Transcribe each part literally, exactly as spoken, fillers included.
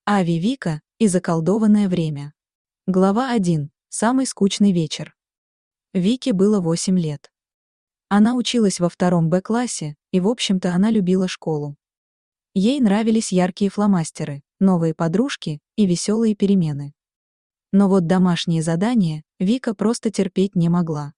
Ави Вика и заколдованное время. Глава один. Самый скучный вечер. Вике было восемь лет. Она училась во втором Б-классе, и, в общем-то, она любила школу. Ей нравились яркие фломастеры, новые подружки и веселые перемены. Но вот домашние задания Вика просто терпеть не могла.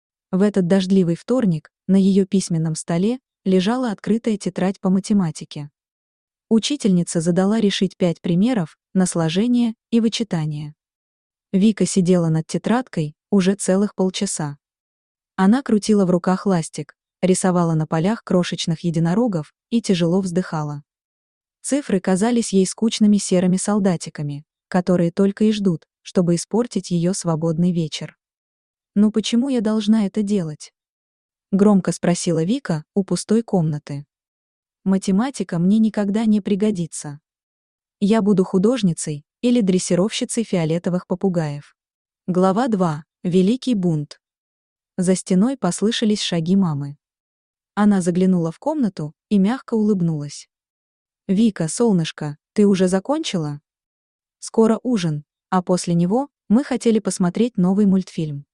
В этот дождливый вторник на ее письменном столе лежала открытая тетрадь по математике. Учительница задала решить пять примеров на сложение и вычитание. Вика сидела над тетрадкой уже целых полчаса. Она крутила в руках ластик, рисовала на полях крошечных единорогов и тяжело вздыхала. Цифры казались ей скучными серыми солдатиками, которые только и ждут, чтобы испортить ее свободный вечер. «Ну почему я должна это делать?» — громко спросила Вика у пустой комнаты. «Математика мне никогда не пригодится. Я буду художницей или дрессировщицей фиолетовых попугаев». Глава два. Великий бунт. За стеной послышались шаги мамы. Она заглянула в комнату и мягко улыбнулась. «Вика, солнышко, ты уже закончила? Скоро ужин, а после него мы хотели посмотреть новый мультфильм».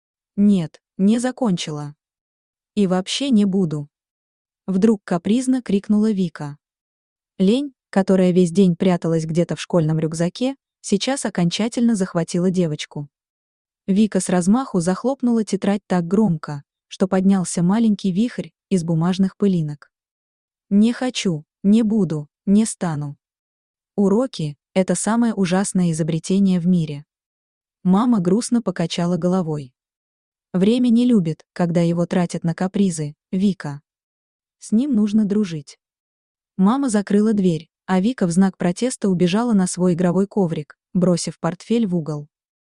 «Нет, не закончила. И вообще не буду». Вдруг капризно крикнула Вика. Лень, которая весь день пряталась где-то в школьном рюкзаке, сейчас окончательно захватила девочку. Вика с размаху захлопнула тетрадь так громко, что поднялся маленький вихрь из бумажных пылинок. «Не хочу, не буду, не стану. Уроки — это самое ужасное изобретение в мире». Мама грустно покачала головой. «Время не любит, когда его тратят на капризы, Вика. С ним нужно дружить». Мама закрыла дверь, а Вика в знак протеста убежала на свой игровой коврик, бросив портфель в угол.